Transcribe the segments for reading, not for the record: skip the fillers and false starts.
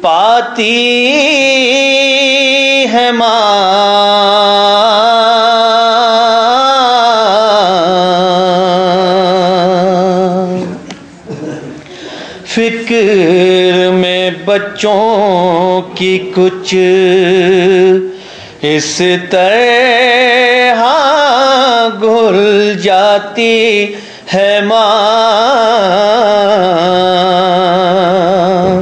پاتی ہے ماں، فکر میں بچوں کی کچھ اس طرح گھل جاتی ہے ماں،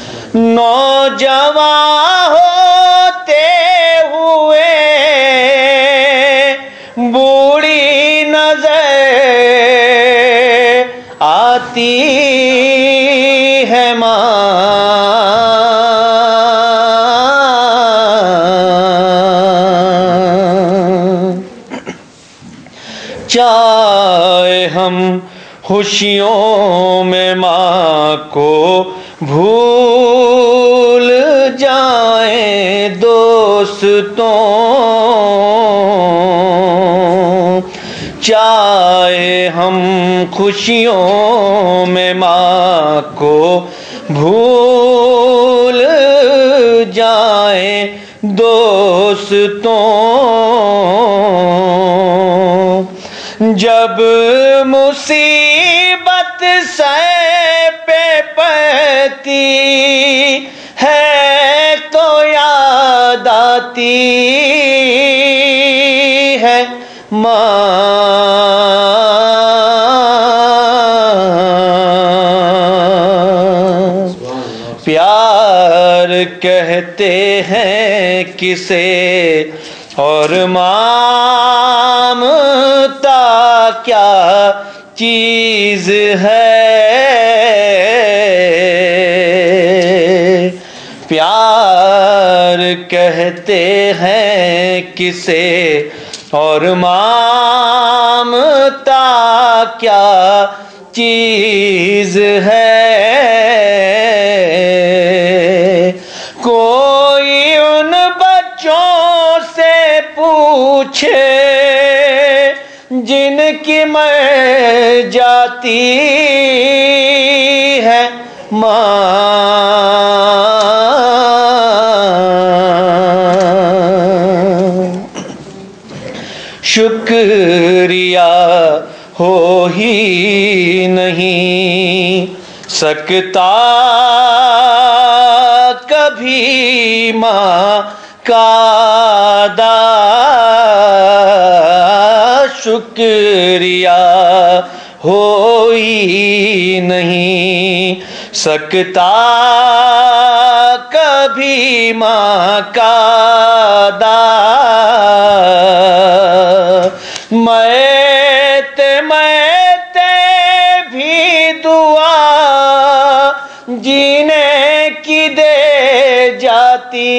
نوجوان ہوتے ہوئے بوڑھی نظر آتی ہے ماں، چاہے ہم خوشیوں میں ماں کو بھول جائیں دوستوں، چاہے ہم خوشیوں میں ماں کو بھول جائیں دوستوں، جب مصیبت سر پہ پڑتی ہے تو یاد آتی ہے ماں، پیار کہتے ہیں کسے اور مامتا کیا چیز ہے، پیار کہتے ہیں کسے اور مامتا کیا چیز ہے، کوئی ان بچوں سے پوچھے جن کی مر جاتی ہے ماں، شکریہ ہو ہی نہیں سکتا کبھی ماں کا ادا، شکریہ ہو ہی نہیں سکتا کبھی ماں کا ادا، مرتے مرتے بھی دعا جینے کی دے جاتی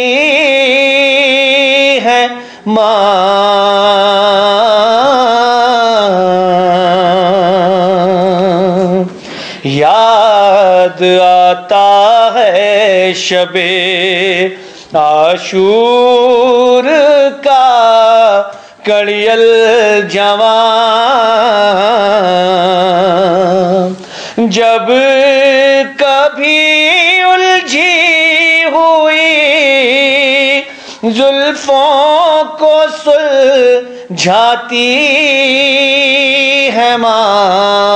ہے ماں، یاد آتا ہے شب عاشور کا کڑیل جوان، جب کبھی الجھی ہوئی زلفوں کو سلجھاتی ہے ماں،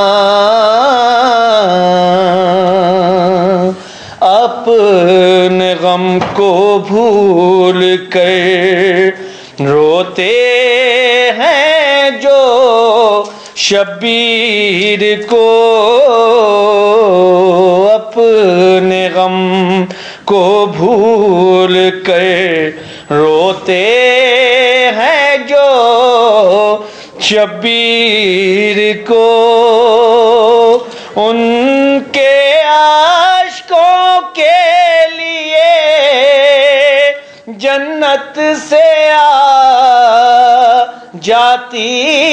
اپنے غم کو بھول کر روتے ہیں جو شبیر کو، اپنے غم کو بھول کر روتے ہیں جو شبیر کو، ان کے عاشقوں کے لیے جنت سے آ جاتی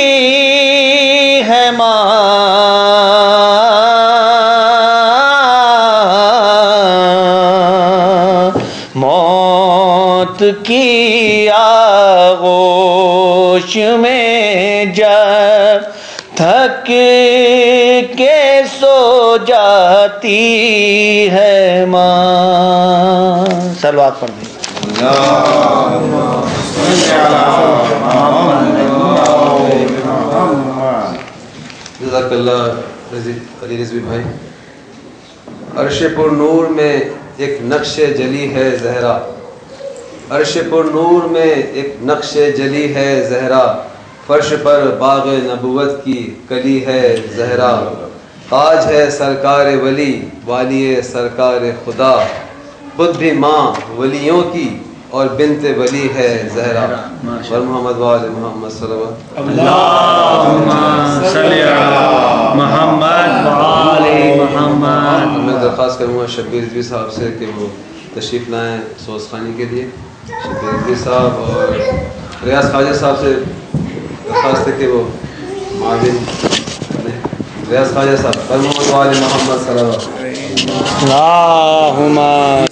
ہے ماں، موت کی آغوش میں جب تھک کے سو جاتی ہے ماں. صلوات پڑھ دیں. جزاک اللہ علی رضوی بھائی. عرش پر نور میں ایک نقش جلی ہے زہرا، عرش پر نور میں ایک نقش جلی ہے زہرا، فرش پر باغ نبوت کی کلی ہے زہرا، تاج ہے سرکار ولی والی سرکار خدا، خود بھی ماں ولیوں کی اور بنت ولی ہے زہرا. اور محمد وآل محمد صلی اللہ اللہم صلی علی محمد وآل محمد. میں درخواست کروں گا شبیر رضوی صاحب سے کہ وہ تشریف لائیں سوز خانی کے لیے. شبیر رضوی صاحب اور ریاض خواجہ صاحب سے درخواست ہے کہ وہ معاون ریاض خواجہ صاحب. اور محمد وآل محمد صلی اللہ علیہ وسلم. اللہم